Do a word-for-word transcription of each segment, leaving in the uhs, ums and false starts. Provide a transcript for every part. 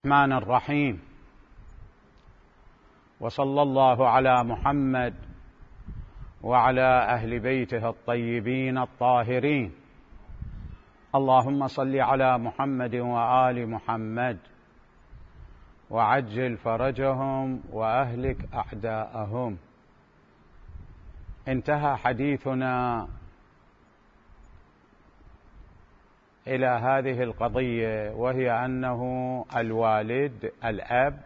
الرحمن الرحيم، وصلى الله على محمد وعلى أهل بيته الطيبين الطاهرين. اللهم صل على محمد وآل محمد وعجل فرجهم وأهلك أعداءهم. انتهى حديثنا إلى هذه القضية، وهي أنه الوالد الأب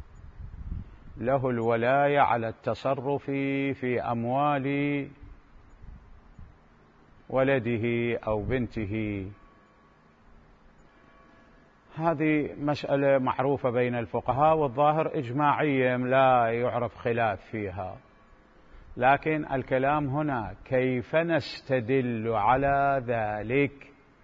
له الولاية على التصرف في أموال ولده أو بنته. هذه مسألة معروفة بين الفقهاء، والظاهر إجماعية لا يعرف خلاف فيها، لكن الكلام هنا كيف نستدل على ذلك.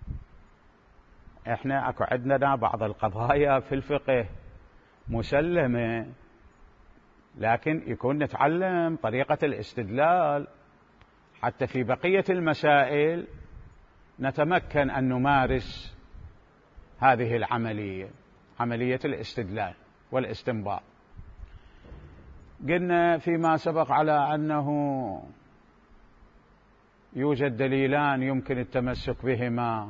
احنا اكو عندنا بعض القضايا في الفقه مسلمة، لكن يكون نتعلم طريقة الاستدلال حتى في بقية المسائل نتمكن أن نمارس هذه العملية، عملية الاستدلال والاستنباط. قلنا فيما سبق على أنه يوجد دليلان يمكن التمسك بهما،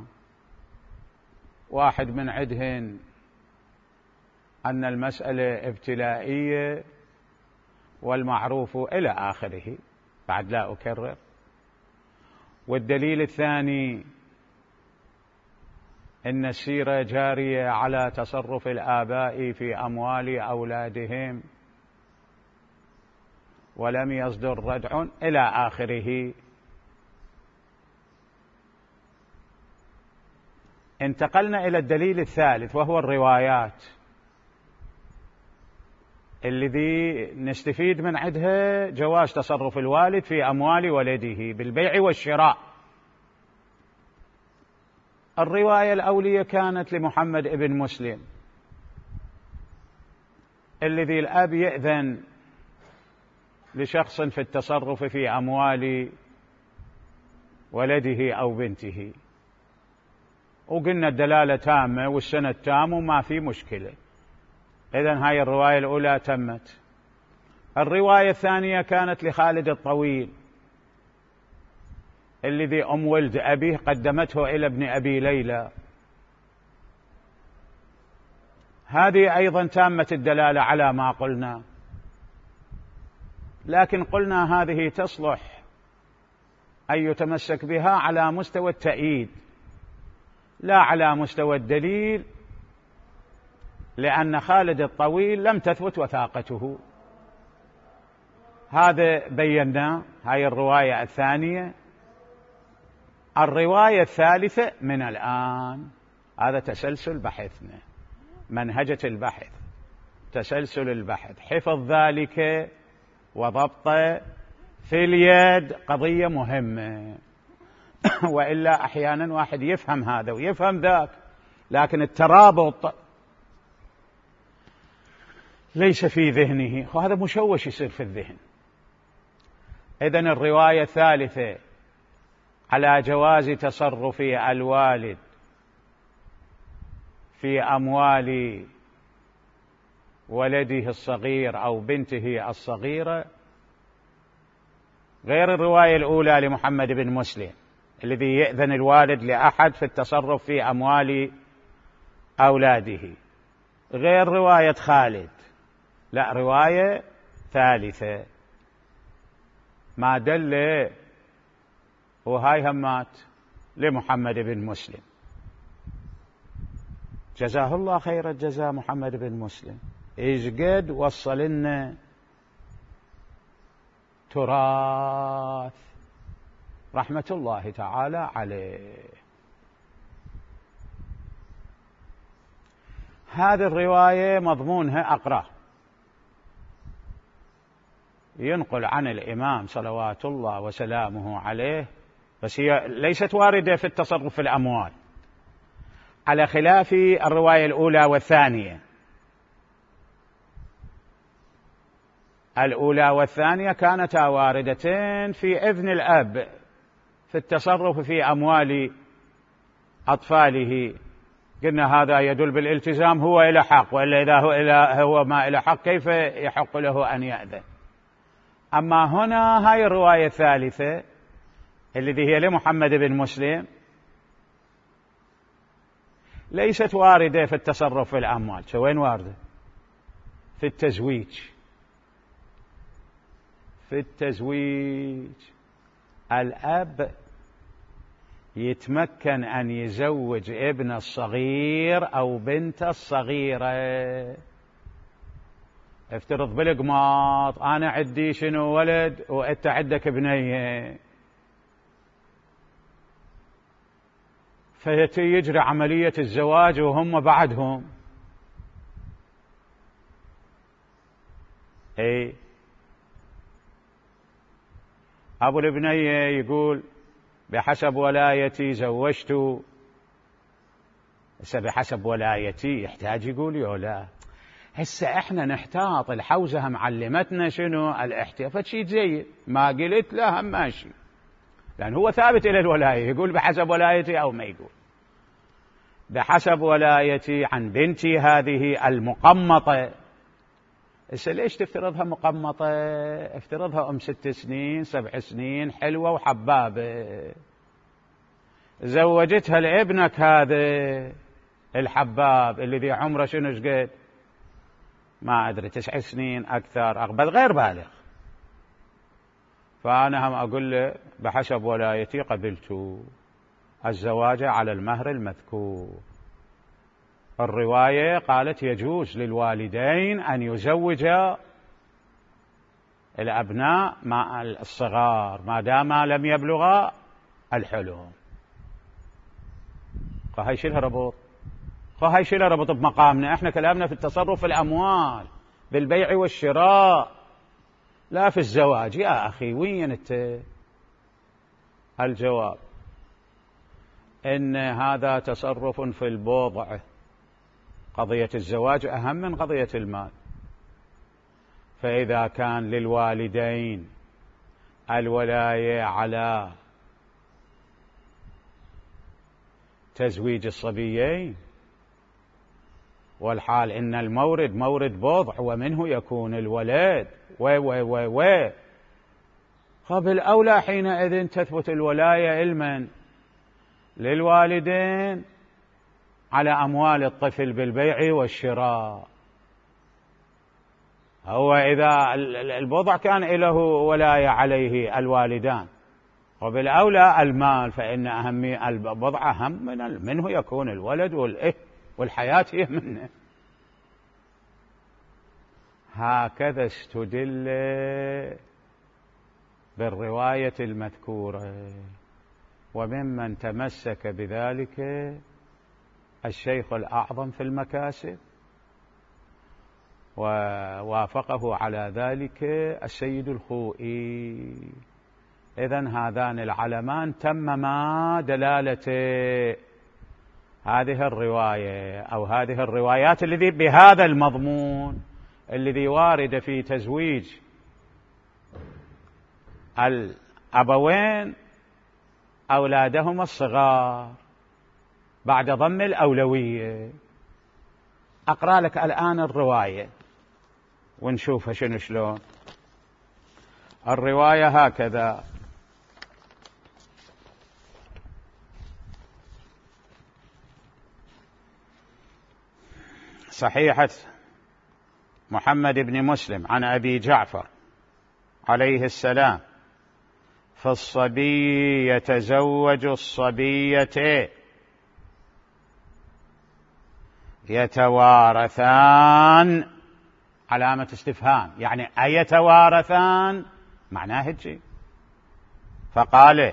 واحد من عدهن أن المسألة ابتلائية والمعروف إلى آخره، بعد لا أكرر. والدليل الثاني أن السيرة جارية على تصرف الآباء في أموال أولادهم ولم يصدر ردع إلى آخره. انتقلنا إلى الدليل الثالث، وهو الروايات الذي نستفيد من عندها جواز تصرف الوالد في أموال ولده بالبيع والشراء. الرواية الأولية كانت لمحمد ابن مسلم، الذي الأب يأذن لشخص في التصرف في أموال ولده أو بنته، وقلنا الدلالة تامة والسند تام وما في مشكلة. إذن هاي الرواية الأولى تمت. الرواية الثانية كانت لخالد الطويل، الذي أم ولد أبيه قدمته إلى ابن أبي ليلى، هذه أيضا تامة الدلالة على ما قلنا، لكن قلنا هذه تصلح أن يتمسك بها على مستوى التأييد لا على مستوى الدليل، لأن خالد الطويل لم تثبت وثاقته. هذا بينا هاي الرواية الثانية. الرواية الثالثة من الآن، هذا تسلسل بحثنا، منهجة البحث، تسلسل البحث، حفظ ذلك وضبطه في اليد قضية مهمة. وإلا أحيانا واحد يفهم هذا ويفهم ذاك، لكن الترابط ليس في ذهنه، وهذا مشوش يصير في الذهن. إذن الرواية الثالثة على جواز تصرف الوالد في أموال ولده الصغير أو بنته الصغيرة غير الرواية الأولى لمحمد بن مسلم، الذي يأذن الوالد لأحد في التصرف في أموال أولاده، غير رواية خالد، لا رواية ثالثة ما دل، وهاي همات لمحمد بن مسلم، جزاه الله خير الجزاء. محمد بن مسلم إيش قد وصل لنا تراث رحمة الله تعالى عليه. هذه الرواية مضمونها أقرأ، ينقل عن الإمام صلوات الله وسلامه عليه، بس هي ليست واردة في التصرف في الأموال، على خلاف الرواية الأولى والثانية. الأولى والثانية كانتا واردتين في إذن الأب في التصرف في أموال أطفاله قلنا هذا يدل بالالتزام، هو إلى حق، وإلا إذا هو, إلى هو ما إلى حق كيف يحق له أن يأذن؟ أما هنا هاي الرواية الثالثة التي هي لمحمد بن مسلم ليست واردة في التصرف في الأموال. وين واردة؟ في التزويج. في التزويج الأب يتمكن أن يزوج ابن الصغير أو بنت الصغيرة. افترض بالقماط أنا عندي شنو ولد وأنت عندك بنية، فيتي يجري عملية الزواج وهم بعدهم. اي أبو البنية يقول بحسب ولايتي زوجت. هسه بحسب ولايتي يحتاج يقول يا لا، هسه احنا نحتاط، الحوزة معلمتنا شنو الاحتياط، فشي زي ما قلت له هم ماشي، لأن هو ثابت إلى الولاية، يقول بحسب ولايتي أو ما يقول بحسب ولايتي عن بنتي هذه المقمطة. هسه ليش تفترضها مقمطة؟ افترضها أم ست سنين سبع سنين حلوة وحبابة، زوجتها لابنك هذا الحباب الذي عمره شنو شقد ما أدري تسع سنين أكثر أقبل غير بالغ، فأنا هم أقول له بحسب ولايتي قبلت الزواج على المهر المذكور. الرواية قالت يجوز للوالدين أن يزوجا الأبناء مع الصغار ما دام لم يبلغا الحلم. فهي شيلها ربط، فهي شيلها ربط بمقامنا. احنا كلامنا في التصرف في الأموال بالبيع والشراء لا في الزواج. يا أخي وين انت؟ الجواب إن هذا تصرف في البضع. قضية الزواج أهم من قضية المال. فإذا كان للوالدين الولاية على تزويج الصبيين والحال إن المورد مورد بضع ومنه يكون الولد و و و و قبل أولى حينئذ تثبت الولاية لمن؟ للوالدين على أموال الطفل بالبيع والشراء. هو إذا البضع كان له ولاية عليه الوالدان قبل أولى المال، فإن أهمية البضع أهم من منه يكون الولد والإه والحياة هي منه. هكذا استدل بالرواية المذكورة، وممن تمسك بذلك الشيخ الأعظم في المكاسب، ووافقه على ذلك السيد الخوئي. إذن هذان العلمان تمما دلالة هذه الرواية أو هذه الروايات الذي بهذا المضمون الذي وارد في تزويج الأبوين أولادهم الصغار بعد ضم الأولوية. أقرأ لك الآن الرواية ونشوفها شنو شلون. الرواية هكذا: صحيحة محمد بن مسلم عن أبي جعفر عليه السلام: في الصبي يتزوج الصبية يتوارثان، علامة استفهام، يعني أيتوارثان معناه هجي. فقال: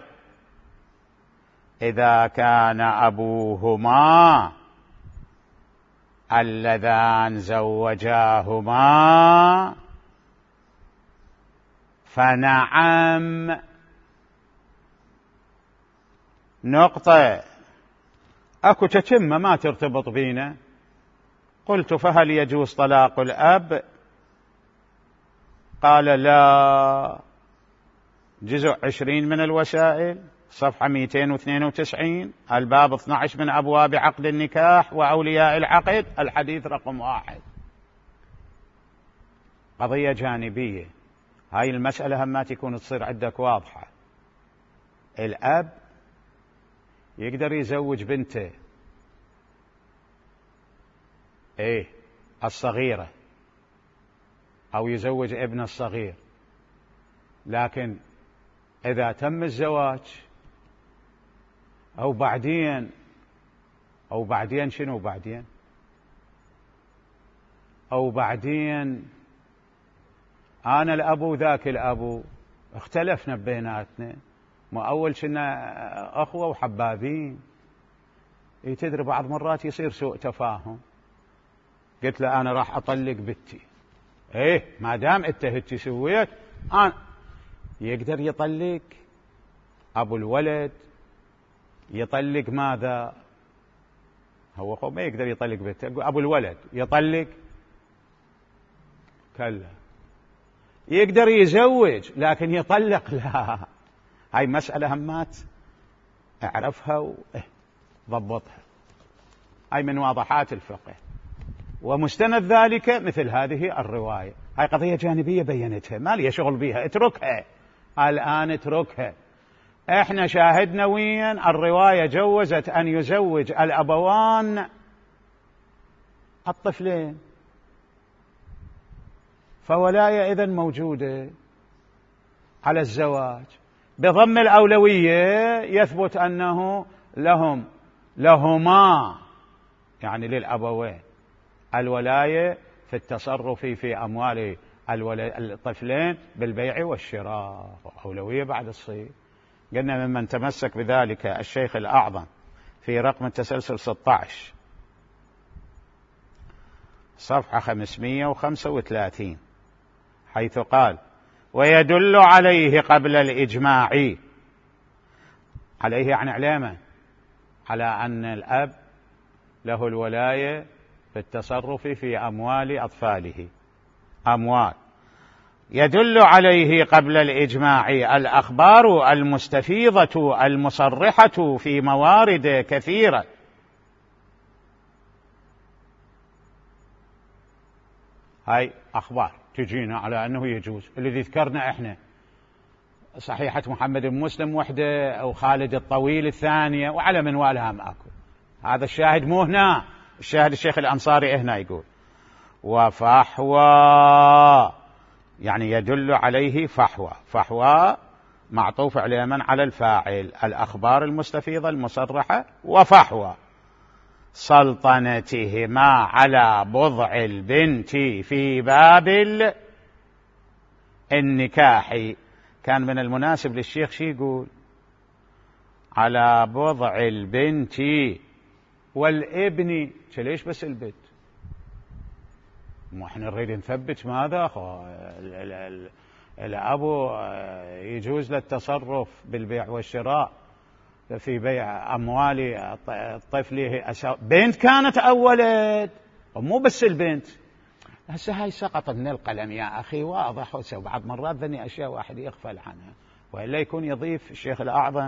إذا كان أبوهما اللذان زوجاهما فنعم. نقطة أكو تتمة ما ترتبط بينا. قلت: فهل يجوز طلاق الأب؟ قال: لا، جزء عشرين من الوسائل صفحة مئتين واثنين وتسعين، الباب اثني عشر من أبواب عقد النكاح وأولياء العقد، الحديث رقم واحد. قضية جانبية، هاي المسألة هم ما تكون تصير عندك واضحة. الأب يقدر يزوج بنته ايه الصغيرة أو يزوج ابن الصغير، لكن إذا تم الزواج أو بعدين أو بعدين شنو بعدين أو بعدين أنا الأبو ذاك الأبو اختلفنا بيناتنا، ما أول كنا أخوة وحبابين، تدري بعض مرات يصير سوء تفاهم، قلت له أنا راح أطلق بنتي، إيه ما دام أنت هيك سويت أنا يقدر يطلق أبو الولد، يطلق ماذا؟ هو ما يقدر يطلق بنته، أبو الولد يطلق كلا، يقدر يزوج لكن يطلق لا. هاي مسألة همات اعرفها وضبطها، هاي من واضحات الفقه، ومستند ذلك مثل هذه الرواية. هاي قضية جانبية بينتها، ما لي شغل بيها، اتركها الآن اتركها. احنا شاهدنا وين الرواية جوزت أن يزوج الأبوان الطفلين، فولاية إذن موجودة على الزواج بضم الأولوية، يثبت أنه لهم لهما يعني للأبوين الولاية في التصرف في أموال الطفلين بالبيع والشراء، أولوية بعد الصيد. قلنا ممن تمسك بذلك الشيخ الأعظم في رقم التسلسل ستة عشر صفحة خمسمئة وخمسة وثلاثين، حيث قال: ويدل عليه قبل الإجماع، عليه يعني علامة على أن الأب له الولاية في التصرف في أموال أطفاله، أموال يدل عليه قبل الإجماع الأخبار المستفيضة المصرحة في موارد كثيرة. هاي أخبار تجينا على أنه يجوز، الذي ذكرنا إحنا صحيحة محمد بن مسلم وحده أو خالد الطويل الثانية وعلى منوالها ماكو. هذا الشاهد مو هنا، الشاهد الشيخ الأنصاري هنا يقول: وفحوى يعني يدل عليه فحوى، فحوى معطوف علما على الفاعل، الأخبار المستفيضة المصرحة، وفحوى سلطنتهما على بضع البنت في باب النكاح. كان من المناسب للشيخ شي يقول: على بضع البنت والابن، ليش بس البنت؟ مو احنا نريد نثبت ماذا أخو الأبو يجوز له التصرف بالبيع والشراء في بيع أموال طفله، بنت كانت أو ولد، ومو بس البنت. هسه هاي سقط من القلم يا أخي، واضح، وبعض مرات ذني أشياء واحد يغفل عنها، وإلا يكون يضيف الشيخ الأعظم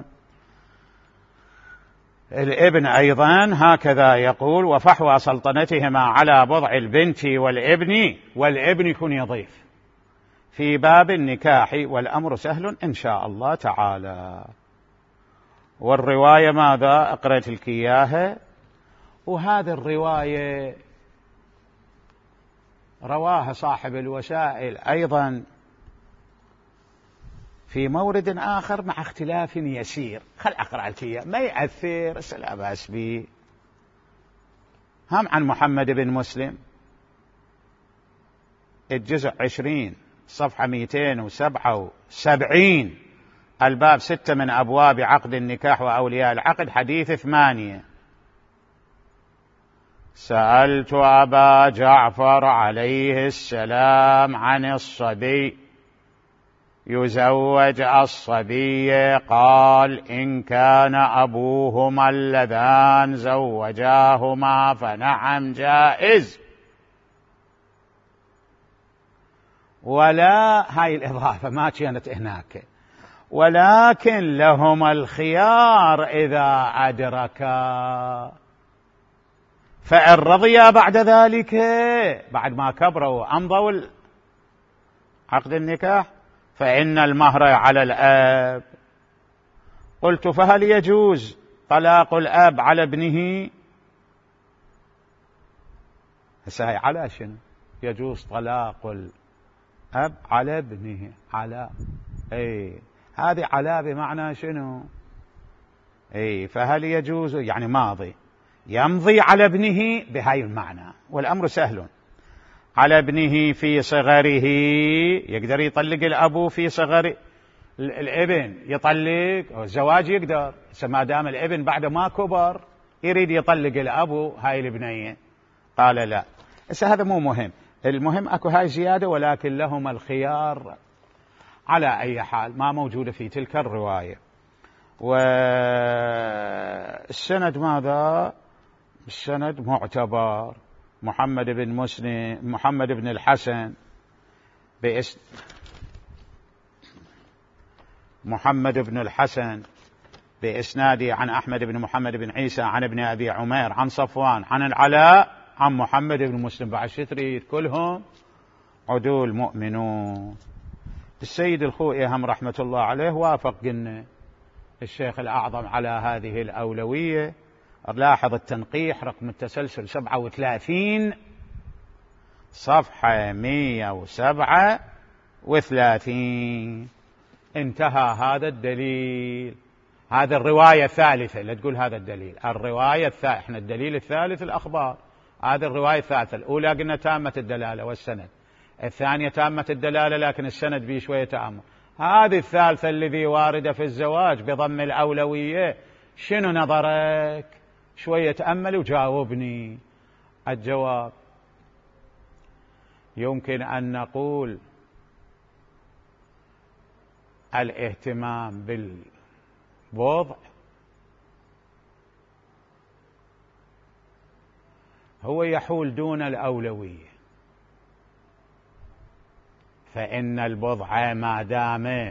الابن أيضا هكذا يقول: وفحوى سلطنتهما على بضع البنت والابن، والابن يكون يضيف في باب النكاح، والأمر سهل إن شاء الله تعالى. والرواية ماذا أقرأت لك إياها، وهذه الرواية رواها صاحب الوسائل أيضا في مورد آخر مع اختلاف يسير، خل أقرأ لك إياه ما يأثر، لا بأس به. هم عن محمد بن مسلم، الجزء عشرين صفحة مئتين وسبعة وسبعين، الباب ستة من أبواب عقد النكاح وأولياء العقد، حديث ثمانية: سألت أبا جعفر عليه السلام عن الصبي يزوج الصبي، قال: إن كان أبوهما اللذان زوجاهما فنعم جائز. ولا هاي الإضافة ما كانت هناك، ولكن لهم الخيار إذا أدركا، فإن رضيا بعد ذلك بعد ما كبروا وأمضوا عقد النكاح فإن المهر على الأب. قلت فهل يجوز طلاق الأب على ابنه؟ هسه هي على شنو؟ يجوز طلاق الأب على ابنه. على اي هذه على بمعنى شنو؟ اي فهل يجوز يعني ماضي يمضي على ابنه بهاي المعنى، والأمر سهل. على ابنه في صغره، يقدر يطلق الأب في صغر الابن، يطلق الزواج يقدر، ما دام الابن بعد ما كبر يريد يطلق الأب هاي البنية. قال لا. هسه هذا مو مهم، المهم اكو هاي زيادة، ولكن لهم الخيار على أي حال، ما موجودة في تلك الرواية. والسند ماذا؟ السند معتبر. محمد بن مسلم محمد بن الحسن باسم محمد بن الحسن بإسناده عن أحمد بن محمد بن عيسى عن ابن أبي عمير عن صفوان عن العلاء عن محمد بن مسلم. بعد شو تريد؟ كلهم عدول مؤمنون. السيد الخوئي هم رحمة الله عليه وافق قلنا الشيخ الأعظم على هذه الأولوية. لاحظ التنقيح رقم التسلسل سبعة وثلاثين صفحة مئة وسبعة وثلاثين. انتهى هذا الدليل. هذا الرواية الثالثة، لا تقول هذا الدليل، الرواية الثالثة. احنا الدليل الثالث الأخبار، هذه الرواية الثالثة. الأولى قلنا تامة الدلالة والسند، الثانية تامة الدلالة لكن السند به شوية تأمل. هذه الثالثة الذي واردة في الزواج بضم الأولوية، شنو نظرك؟ شوية تأمل وجاوبني. الجواب: يمكن أن نقول الاهتمام بالوضع هو يحول دون الأولوية، فإن البضع ما دام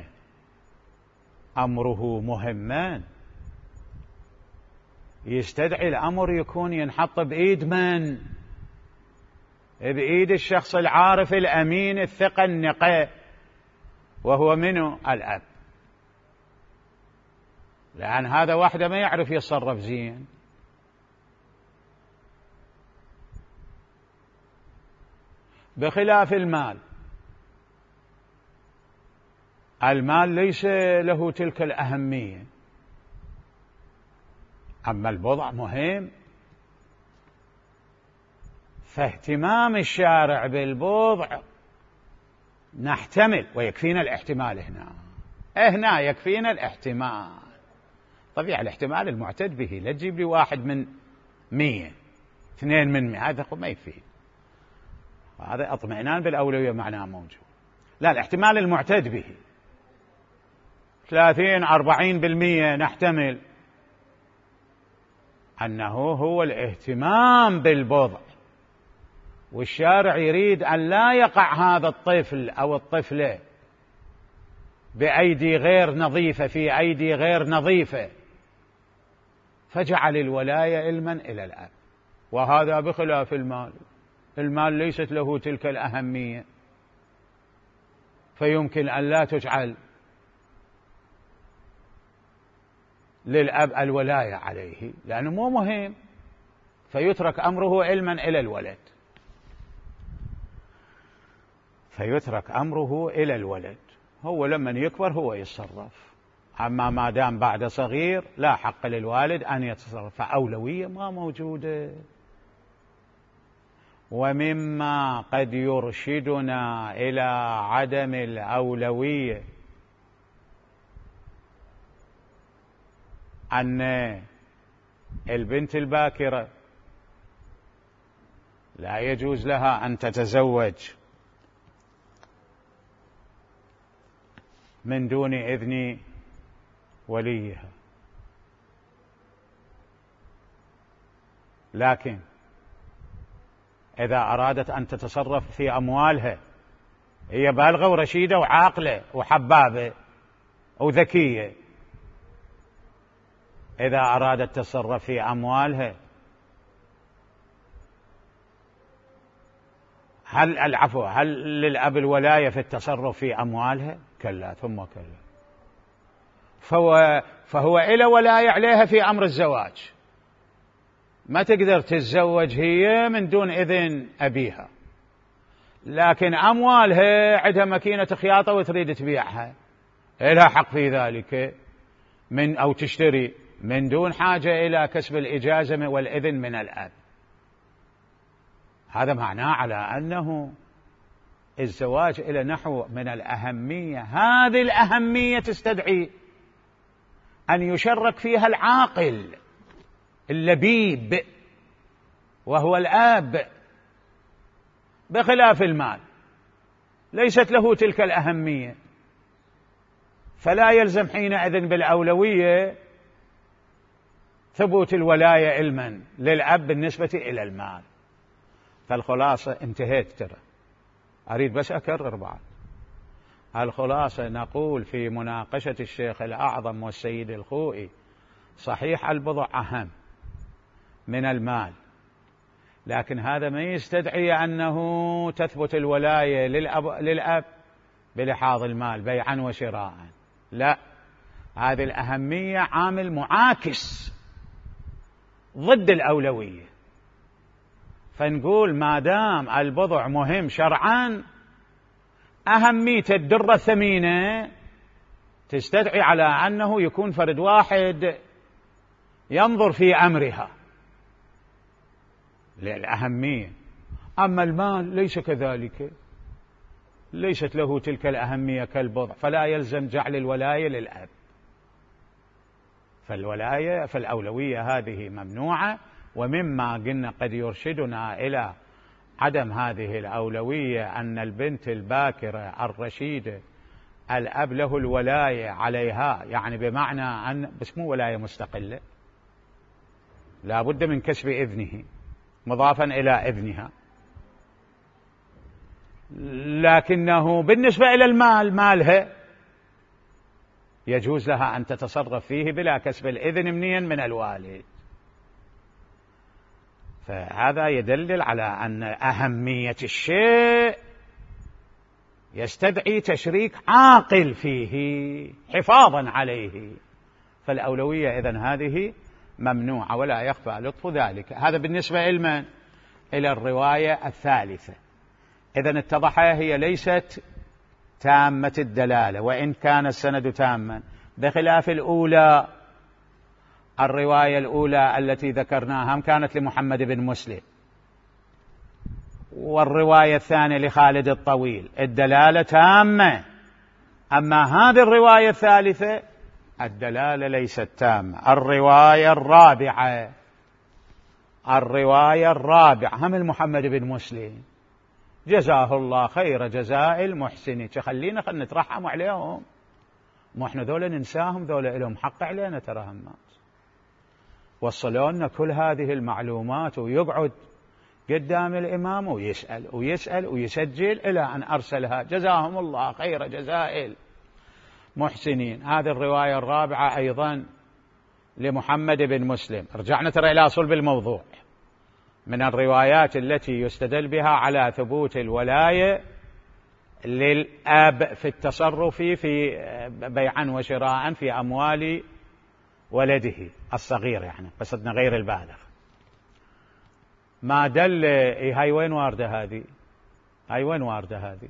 أمره مهما يستدعي الأمر يكون ينحط بإيد من؟ بإيد الشخص العارف الأمين الثقة النقي، وهو منه؟ الأب. لأن هذا واحدة ما يعرف يتصرف زين. بخلاف المال، المال ليس له تلك الأهمية، أما البضع مهم، فاهتمام الشارع بالبضع نحتمل ويكفينا الاحتمال. هنا هنا يكفينا الاحتمال. طبيعي الاحتمال المعتد به، لا تجيب لي واحد من مية اثنين من مية، هذا ما يفيد. هذا اطمئنان بالأولوية معناه موجود. لا، الاحتمال المعتد به ثلاثين أربعين بالمية نحتمل أنه هو الاهتمام بالبضع، والشارع يريد أن لا يقع هذا الطفل أو الطفلة بأيدي غير نظيفة في أيدي غير نظيفة، فجعل الولاية علما إلى الأب. وهذا بخلاف المال، المال ليست له تلك الأهمية، فيمكن أن لا تجعل للأب الولاية عليه لأنه مو مهم، فيترك أمره علما إلى الولد، فيترك أمره إلى الولد، هو لمن يكبر هو يتصرف. أما ما دام بعد صغير لا حق للوالد أن يتصرف، فأولوية ما موجودة. ومما قد يرشدنا إلى عدم الأولوية أن البنت الباكرة لا يجوز لها أن تتزوج من دون إذن وليها، لكن إذا أرادت أن تتصرف في أموالها، هي بالغة ورشيدة وعاقلة وحبابة، وذكية، إذا أرادت تصرف في أموالها هل العفو هل للأب الولاية في التصرف في أموالها؟ كلا ثم كلا. فهو, فهو إلى ولاية عليها في أمر الزواج، ما تقدر تتزوج هي من دون إذن أبيها، لكن أموالها عندها ماكينة خياطة وتريد تبيعها، لها حق في ذلك من أو تشتري من دون حاجة إلى كسب الإجازة والإذن من الأب. هذا معناه على أنه الزواج إلى نحو من الأهمية، هذه الأهمية تستدعي أن يشرك فيها العاقل اللبيب وهو الآب، بخلاف المال ليست له تلك الأهمية، فلا يلزم حينئذ بالأولوية ثبوت الولاية علما للأب بالنسبة إلى المال. فالخلاصة انتهيت، ترى أريد بس أكرر بعض الخلاصة. نقول في مناقشة الشيخ الأعظم والسيد الخوئي صحيح البضع أهم من المال، لكن هذا ما يستدعي أنه تثبت الولاية للأب, للأب بلحاظ المال بيعا وشراء، لا، هذه الأهمية عامل معاكس ضد الأولوية. فنقول ما دام البضع مهم شرعا، أهمية الدرة الثمينة تستدعي على أنه يكون فرد واحد ينظر في أمرها للأهمية. أما المال ليس كذلك، ليست له تلك الأهمية كالبضع، فلا يلزم جعل الولاية للأب. فالولاية فالأولوية هذه ممنوعة. ومما قلنا قد يرشدنا إلى عدم هذه الأولوية أن البنت الباكرة الرشيدة الأب له الولاية عليها، يعني بمعنى أن بس مو ولاية مستقلة، لا بد من كسب إذنه مضافا إلى إذنها، لكنه بالنسبة إلى المال مالها يجوز لها أن تتصرف فيه بلا كسب الإذن منين من الوالد. فهذا يدلل على أن أهمية الشيء يستدعي تشريك عاقل فيه حفاظا عليه، فالأولوية إذن هذه ممنوعة ولا يخفى لطف ذلك. هذا بالنسبة إلمن إلى الرواية الثالثة. إذن اتضح هي ليست تامة الدلالة وإن كان السند تاما، بخلاف الأولى. الرواية الأولى التي ذكرناها كانت لمحمد بن مسلم، والرواية الثانية لخالد الطويل، الدلالة تامة. أما هذه الرواية الثالثة الدلالة ليست تامة. الرواية الرابعة الرواية الرابعة هم المحمد بن مسلم جزاه الله خير جزاء المحسنين. خلينا خلنا نترحم عليهم، مو احنا ذولا ننساهم، ذولا لهم حق علينا تراهم الناس. وصلوا لنا كل هذه المعلومات ويقعد قدام الإمام ويسأل ويسأل ويسجل إلى أن أرسلها، جزاهم الله خير جزاء المحسنين. هذه الرواية الرابعة أيضا لمحمد بن مسلم. رجعنا ترى إلى صلب الموضوع، من الروايات التي يستدل بها على ثبوت الولاية للأب في التصرف في بيعا وشراء في أموال ولده الصغير، يعني قصدنا غير البالغ. ما دل هاي وين واردة هذه هاي وين واردة هذه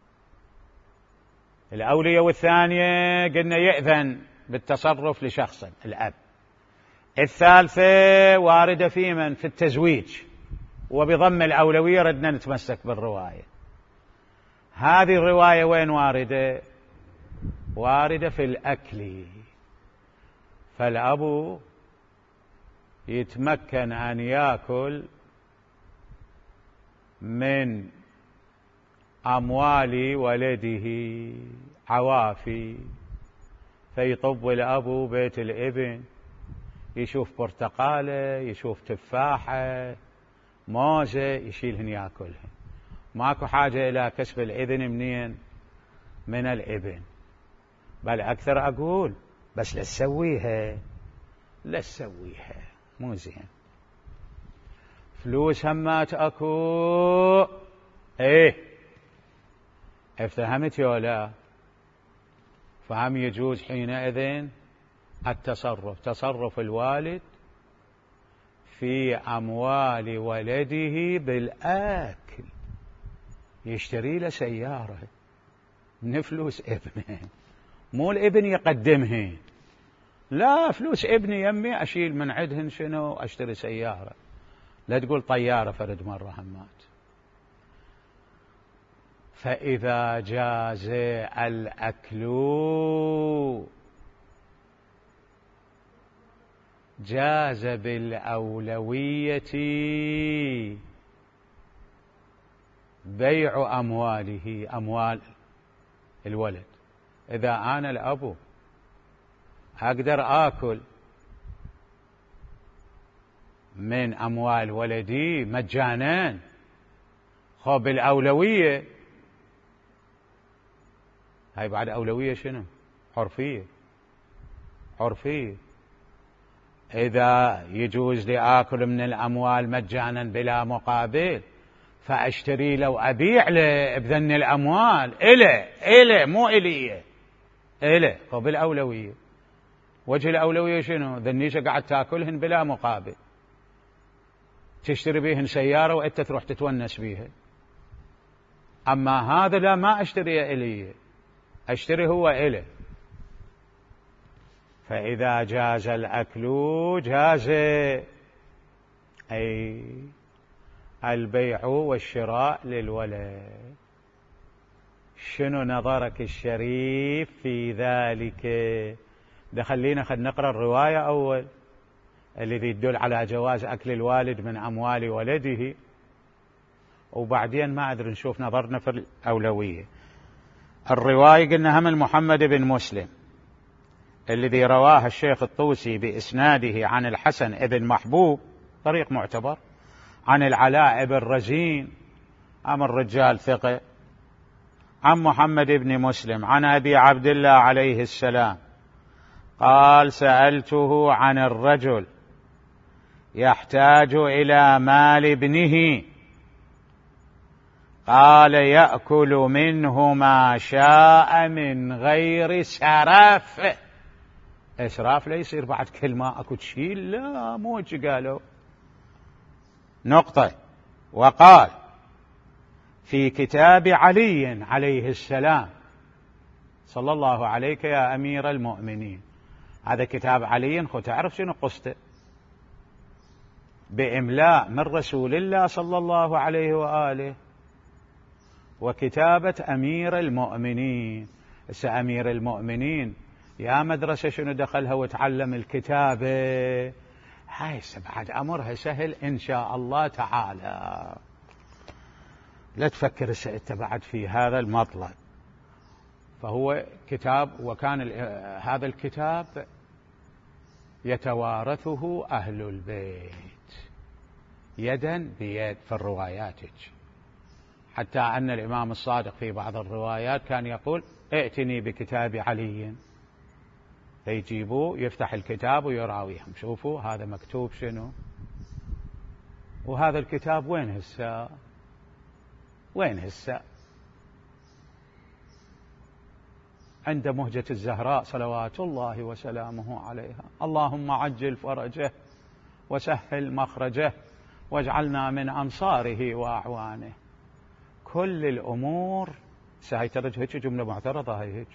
الأولية والثانية قلنا يأذن بالتصرف لشخص الأب. الثالثة واردة في من في التزويج، وبضم الأولوية ردنا نتمسك بالرواية. هذه الرواية وين واردة؟ واردة في الأكل، فالأب يتمكن أن يأكل من أموال ولده عوافي، فيطب الأب بيت الابن يشوف برتقالة يشوف تفاحة موزة يشيلهن يأكلهن، ماكو حاجة إلى كسب الإذن منين؟ من الابن. بل أكثر أقول بس لا تسويها، لا تسويها مو زين. فلوس همات أكو، إيه افتهمت يا لا؟ فهم يجوز حينئذ التصرف، تصرف الوالد في أموال ولده بالآكل، يشتري له سيارة من فلوس ابنه، مو الابن يقدمها، لا فلوس ابني يمي أشيل من عدهن شنو أشتري سيارة، لا تقول طيارة فرد مرة همات. فإذا جاز الأكل جاز بالأولوية بيع أمواله، أموال الولد. إذا أنا الأب أقدر آكل من أموال ولدي مجانا، خب الأولوية هاي بعد أولوية شنو؟ عرفية، عرفية. إذا يجوز لي آكل من الأموال مجانا بلا مقابل فأشتري له وأبيع له بذن الأموال، إله إله مو إليه، إله. خب الأولوية، وجه الأولوية شنو؟ ذنيشة قاعد تاكلهن بلا مقابل، تشتري بيهن سيارة وأنت تروح تتونس بيها. أما هذا لا، ما أشتري إليه، أشتري هو إله. فإذا جاز الأكل جاز أي البيع والشراء للولد. شنو نظرك الشريف في ذلك؟ ده خلينا خد نقرأ الرواية أول الذي يدل على جواز أكل الوالد من أموال ولده، وبعدين ما أدري نشوف نظرنا في الأولوية. الرواية قلنا هم محمد بن مسلم الذي رواه الشيخ الطوسي بإسناده عن الحسن ابن محبوب، طريق معتبر، عن العلاء بن رزين، أم الرجال ثقة، عن محمد بن مسلم عن أبي عبد الله عليه السلام قال: سألته عن الرجل يحتاج إلى مال ابنه، قال: يأكل منه ما شاء من غير سرف. إسراف لا يصير بعد كل ما أكو تشيل، لا مو قالوا نقطة. وقال في كتاب علي عليه السلام صلى الله عليك يا أمير المؤمنين، هذا كتاب علي، خو تعرف شنو قصته؟ بإملاء من رسول الله صلى الله عليه وآله وكتابة أمير المؤمنين. هسه أمير المؤمنين يا مدرسة شنو دخلها وتعلم الكتابة، هاي بعد أمرها سهل إن شاء الله تعالى. لا تفكر أنت بعد في هذا المطلب. فهو كتاب، وكان هذا الكتاب يتوارثه أهل البيت يدا بيد في الروايات، حتى أن الإمام الصادق في بعض الروايات كان يقول: ائتني بكتاب علي، فيجيبوه يفتح الكتاب ويراويهم، شوفوا هذا مكتوب شنو، وهذا الكتاب وين هسه، وين هسه؟ عند مهجة الزهراء صلوات الله وسلامه عليها. اللهم عجل فرجه وسهل مخرجه واجعلنا من أنصاره وأعوانه. كل الأمور سهيترج هيك جملة معترضة، هي هيك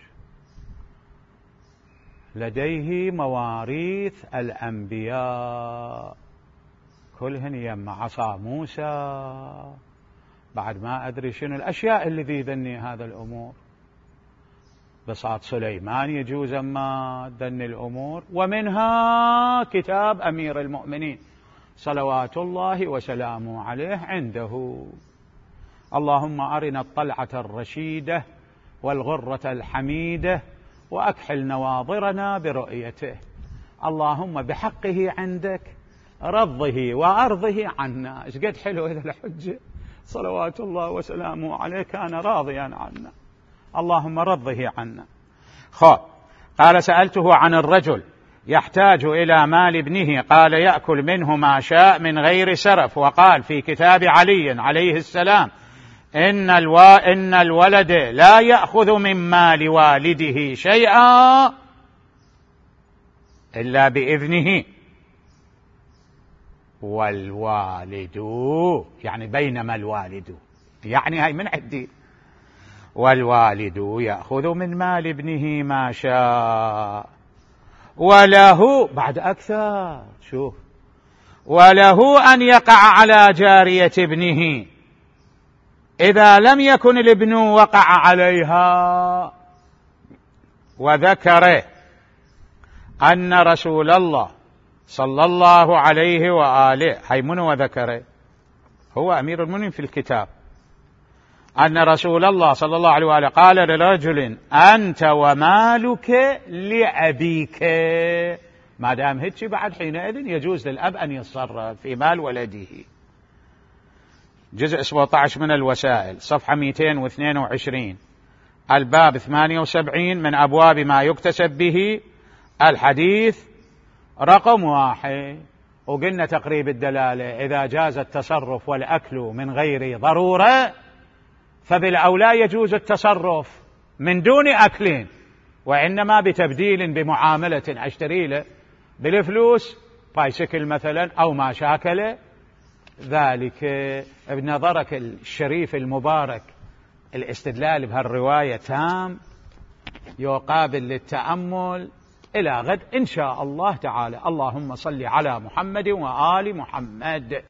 لديه مواريث الأنبياء كلهن يم عصا موسى، بعد ما أدري شنو الأشياء الذي ذني هذا الأمور، بساط سليمان يجوز أما ذني الأمور، ومنها كتاب أمير المؤمنين صلوات الله وسلامه عليه عنده. اللهم أرنا الطلعة الرشيدة والغرة الحميدة وأكحل نواظرنا برؤيته. اللهم بحقه عندك رضه وأرضه عنا. إيش قد حلو إذا الحجة صلوات الله وسلامه عليه كان راضيا عنا، اللهم رضه عنا. خب قال سألته عن الرجل يحتاج إلى مال ابنه، قال يأكل منه ما شاء من غير سرف. وقال في كتاب علي عليه السلام إن, الو... إن الولد لا يأخذ من مال والده شيئا إلا بإذنه، والوالد يعني بينما الوالد يعني هاي من عندي، والوالد يأخذ من مال ابنه ما شاء، وله بعد أكثر، شوف، وله أن يقع على جارية ابنه إذا لم يكن الابن وقع عليها. وذكر أن رسول الله صلى الله عليه وآله، هي من وذكر هو أمير المؤمنين في الكتاب، أن رسول الله صلى الله عليه وآله قال لرجل أنت ومالك لأبيك. ما دام هيك بعد حينئذ يجوز للأب أن يتصرف في مال ولده. جزء سبعة عشر من الوسائل، صفحة مئتين واثنين وعشرين، الباب ثمانية وسبعين من أبواب ما يكتسب به، الحديث رقم واحد. وقلنا تقريب الدلالة إذا جاز التصرف والأكل من غير ضرورة فبالأولى يجوز التصرف من دون أكل، وإنما بتبديل بمعاملة، أشتري له بالفلوس بايسكل مثلا أو ما شاكله ذلك. ابن ضرك الشريف المبارك الاستدلال بهالرواية تام، يقابل للتأمل إلى غد إن شاء الله تعالى. اللهم صل على محمد وآل محمد.